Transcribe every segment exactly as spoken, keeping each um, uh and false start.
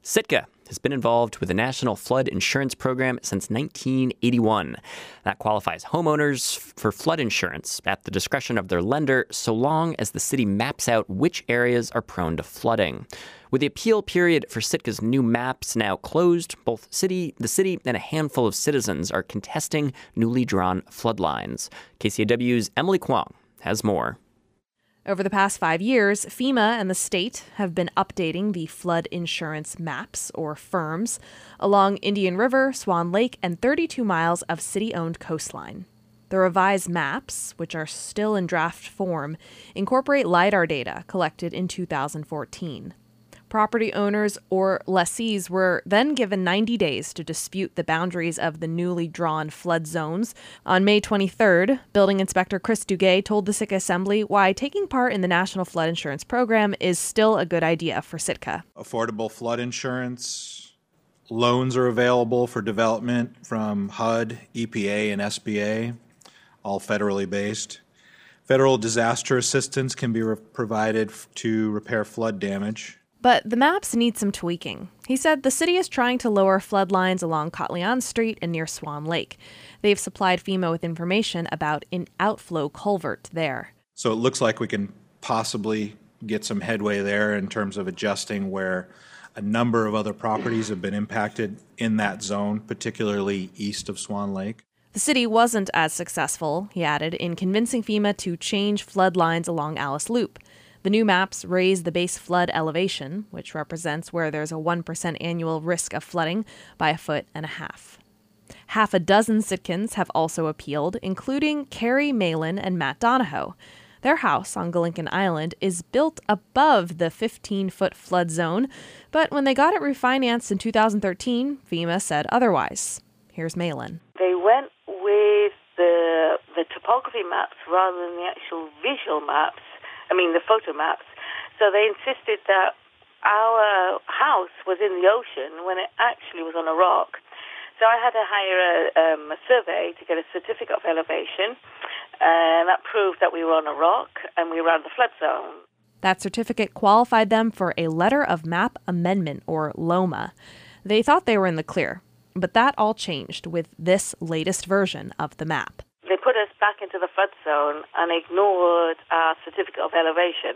Sitka has been involved with the National Flood Insurance Program since nineteen eighty-one. That qualifies homeowners for flood insurance at the discretion of their lender, so long as the city maps out which areas are prone to flooding. With the appeal period for Sitka's new maps now closed, both city, the city and a handful of citizens are contesting newly drawn flood lines. K C A W's Emily Kwong has more. Over the past five years, FEMA and the state have been updating the flood insurance maps, or FIRMs, along Indian River, Swan Lake, and thirty-two miles of city-owned coastline. The revised maps, which are still in draft form, incorporate LiDAR data collected in two thousand fourteen. Property owners or lessees were then given ninety days to dispute the boundaries of the newly drawn flood zones. On May twenty-third, Building Inspector Chris Duguay told the Sitka Assembly why taking part in the National Flood Insurance Program is still a good idea for Sitka. Affordable flood insurance, loans are available for development from H U D, E P A, and S B A, all federally based. Federal disaster assistance can be re- provided f- to repair flood damage. But the maps need some tweaking. He said the city is trying to lower flood lines along Kotlian Street and near Swan Lake. They've supplied FEMA with information about an outflow culvert there. So it looks like we can possibly get some headway there in terms of adjusting where a number of other properties have been impacted in that zone, particularly east of Swan Lake. The city wasn't as successful, he added, in convincing FEMA to change flood lines along Alice Loop. The new maps raise the base flood elevation, which represents where there's a one percent annual risk of flooding, by a foot and a half. Half a dozen Sitkans have also appealed, including Carrie Malin and Matt Donahoe. Their house on Galinkin Island is built above the fifteen-foot flood zone, but when they got it refinanced in two thousand thirteen, FEMA said otherwise. Here's Malin. They went with the, the topography maps rather than the actual visual maps. I mean, the photo maps. So they insisted that our house was in the ocean when it actually was on a rock. So I had to hire a, um, a survey to get a certificate of elevation, and that proved that we were on a rock and we were around the flood zone. That certificate qualified them for a Letter of Map Amendment, or LOMA. They thought they were in the clear, but that all changed with this latest version of the map. They put us back into the flood zone and ignored our certificate of elevation.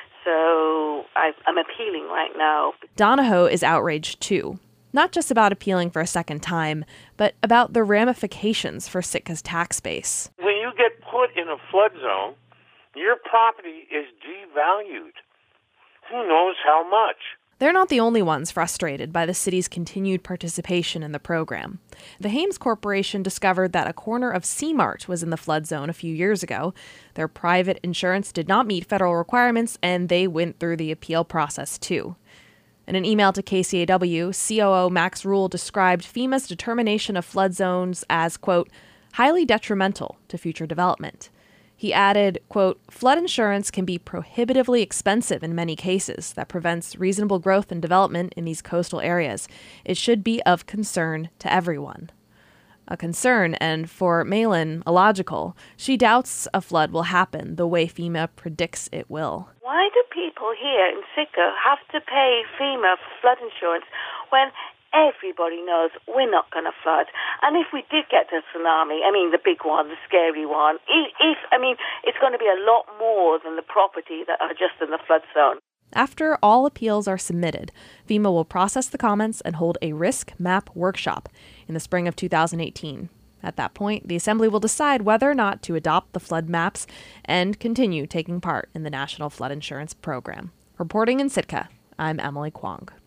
So I, I'm appealing right now. Donahoe is outraged too. Not just about appealing for a second time, but about the ramifications for Sitka's tax base. When you get put in a flood zone, your property is devalued. Who knows how much? They're not the only ones frustrated by the city's continued participation in the program. The Hames Corporation discovered that a corner of C-Mart was in the flood zone a few years ago. Their private insurance did not meet federal requirements, and they went through the appeal process too. In an email to K C A W, C O O Max Rule described FEMA's determination of flood zones as, quote, highly detrimental to future development. He added, quote, flood insurance can be prohibitively expensive in many cases that prevents reasonable growth and development in these coastal areas. It should be of concern to everyone. A concern, and for Malin, illogical. She doubts a flood will happen the way FEMA predicts it will. Why do people here in Sitka have to pay FEMA for flood insurance when everybody knows we're not going to flood? And if we did get a tsunami, I mean the big one, the scary one, if, if I mean, it's going to be a lot more than the property that are just in the flood zone. After all appeals are submitted, FEMA will process the comments and hold a risk map workshop in the spring of two thousand eighteen. At that point, the Assembly will decide whether or not to adopt the flood maps and continue taking part in the National Flood Insurance Program. Reporting in Sitka, I'm Emily Kwong.